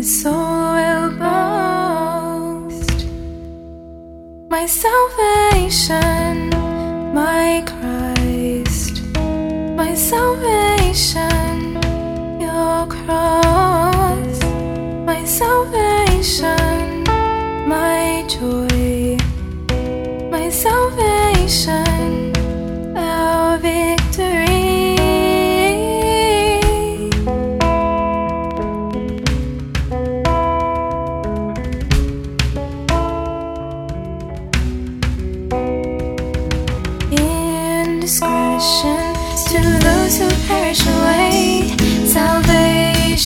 soul will boast, my salvation, my Christ, my salvation, your cross, my salvation, my joy, my salvation, our victory. Indiscretion to those who perish away.